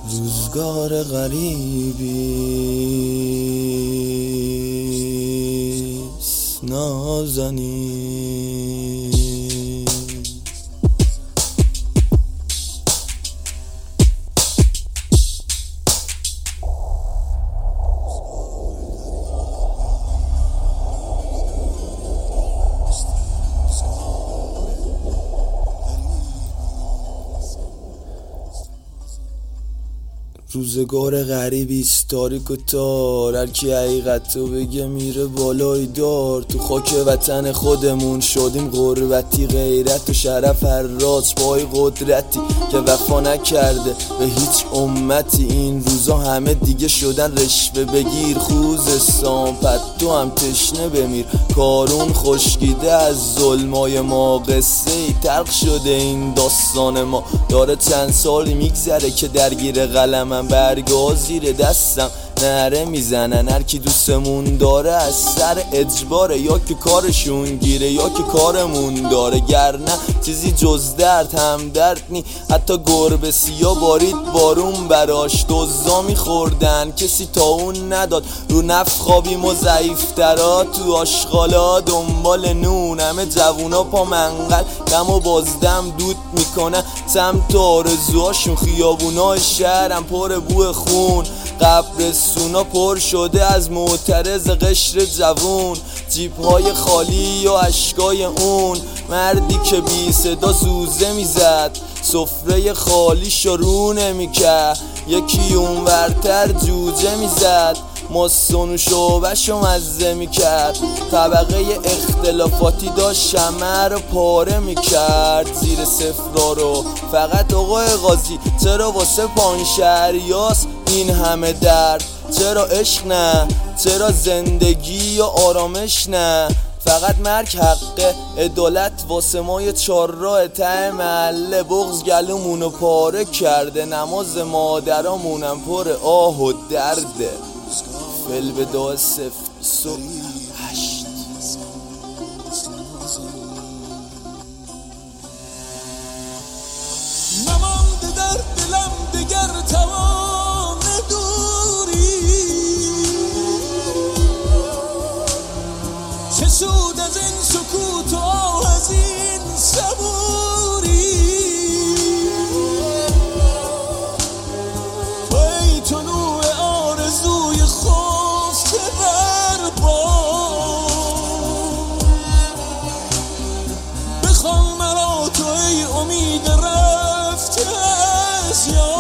روزگار غریبیست نازنین. روزگار غریبیست تاریک و تار، هر کی حقیقتو بگه میره بالای دار. تو خاک وطن خودمون شدیم غربتی، غیرت و شرف هر راز پای قدرتی که وفا نکرده به هیچ امتی. این روزا همه دیگه شدن رشوه بگیر، خوزستان پتو هم تشنه بمیر. کارون خشکیده از ظلمای ما، قصه ای تلخ شده این داستان ما. داره چند سالی میگذره که درگیر قلمم، برگا زیر دستم نره میزنن. هر کی دوستمون داره از سر اجباره، یا که کارشون گیره یا که کارمون داره. گرنه چیزی جز درد هم درد نی، حتی گربه سیا بارید بارون براش. دوزا میخوردن کسی تا اون نداد، رو نف خوابیم و ضعیفترا تو آشغالا دنبال نون. همه جوونا پا منقل دم و بازدم دود میکنن سمت آرزوهاشون. خیابونای شهرم پر بو خون، قبرستونا پر شده از معترض قشر جوون. جیب‌های خالی و اشکای اون مردی که بی صدا زوزه میزد، سفره خالی شروع نمیکرد. یکی اونورتر جوجه میزد، ماستون و شعبشو مزه میکرد. طبقه اختلافاتی داشت شمع رو پاره میکرد. زیر صفرا رو فقط آقای قاضی، چرا واسه پانشهریاس این همه درد؟ چرا عشق نه؟ چرا زندگی و آرامش نه؟ فقط مرگ حقه، عدالت واسه ما یه چهارراه ته محله. بغض گلومونو پاره کرده، نماز مادرامونم پر آه و درده. فل به دعا 008. نمانده در دلم دگر توان دوری، چه سود از این سکوت و از این صبوری. تو ای طلوع آرزوی خفته بر باد، بخوان مرا تو ای امید رفته از یاد.